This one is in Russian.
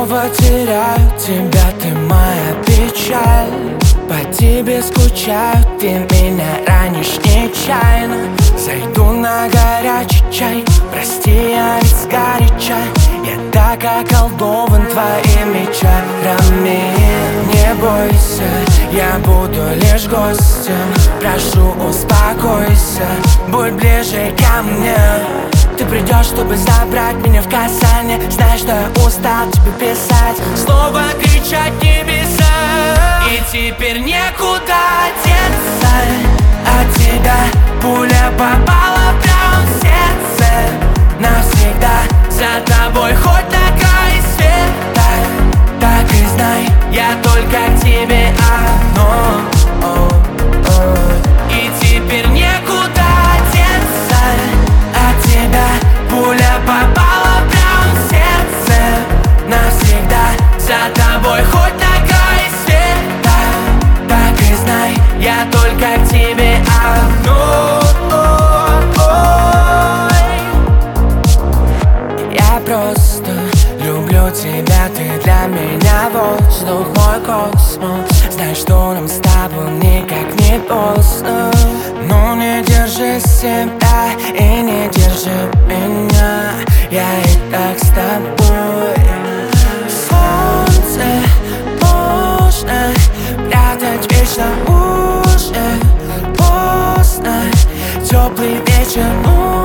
снова теряю тебя, ты моя печаль. По тебе скучаю, ты меня ранишь нечаянно. Зайду на горячий чай, прости, я ведь сгоряча. Я так околдован твоими чарами. Не бойся, я буду лишь гостем. Прошу, успокойся, будь ближе ко мне. Ты придешь, чтобы забрать меня в касание. Знаешь, что я устал тебе писать, снова кричать в небеса. И теперь некуда деться от тебя. Пуля попала прямо в сердце навсегда. За тобой хоть на край света, так и знай, я только к тебе одно. И теперь некуда деться от тебя. Пуля попала прямо в сердце навсегда. За тобой хоть на край света, так и знай, я только к тебе одно. Я просто люблю тебя, ты для меня воздух, мой космос. Знаешь, что нам с тобой никак не поздно. Но не держи себя и не держи меня, я и так с тобой. Солнце можно прятать вечно уже поздно. Теплый вечер